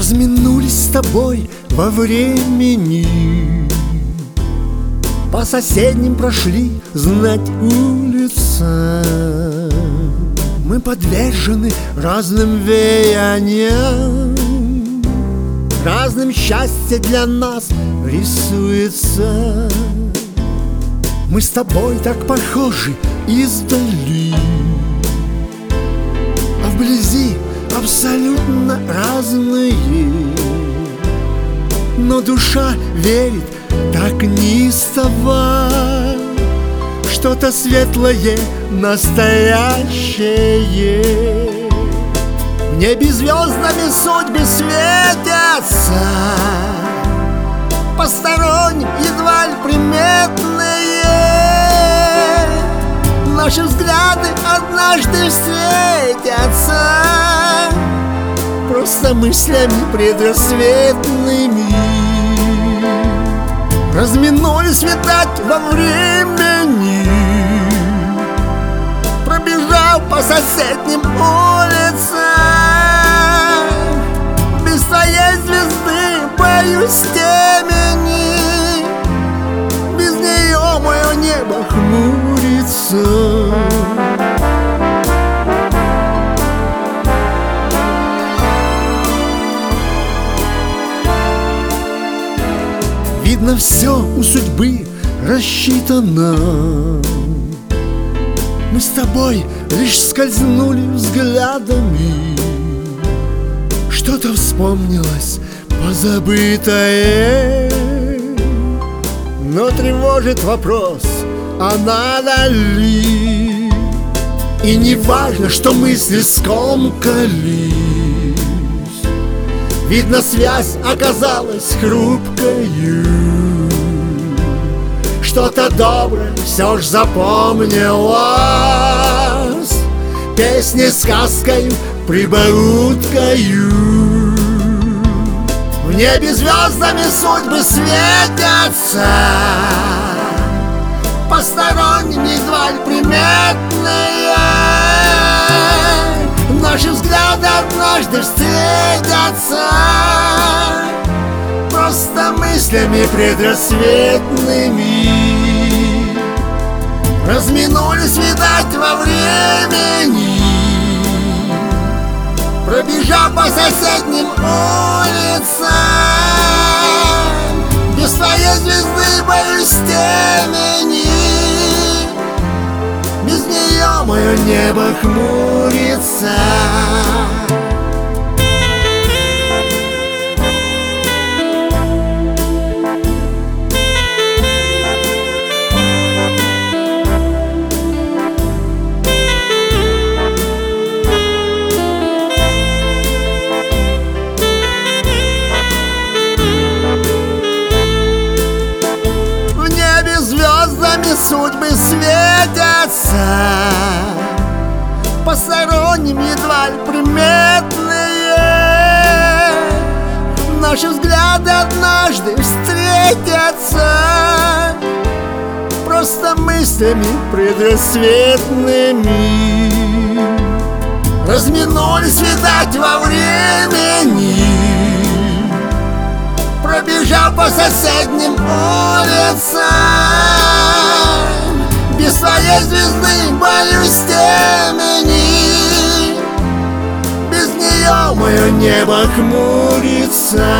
Разминулись с тобой во времени, по соседним прошли, знать, улица. Мы подвержены разным веяниям, разным счастье для нас рисуется. Мы с тобой так похожи издали, а вблизи абсолютно разные. Но душа верит так неистово, что-то светлое, настоящее. В небе звездами судьбы светятся, посторонним едва ли приметные. Наши взгляды однажды встретятся, просто мыслями предрассветными. Разминулись, видать, во времени, пробежал по соседним улицам. Без твоей звезды боюсь темени, без нее мое небо хмурится. Видно, все у судьбы рассчитано. Мы с тобой лишь скользнули взглядами, что-то вспомнилось позабытое. Но тревожит вопрос, а надо ли? И не важно, что мысли скомкались, видно, связь оказалась хрупкою. Что-то доброе все ж запомнилось, песни сказкою, прибауткою. В небе звездами судьбы светятся, посторонним едва ли приметные. Наши взгляды однажды встретятся, просто мыслями предрассветными. Разминулись, видать, во времени, пробежав по соседним улицам. Без твоей звезды боюсь темени, без нее мое небо хмурится. Судьбы светятся, посторонним едва ли приметные. Наши взгляды однажды встретятся, просто мыслями предрассветными. Разминулись, видать, во времени, пробежав по соседним улицам. Без твоей звезды боюсь темени, без нее мое небо хмурится.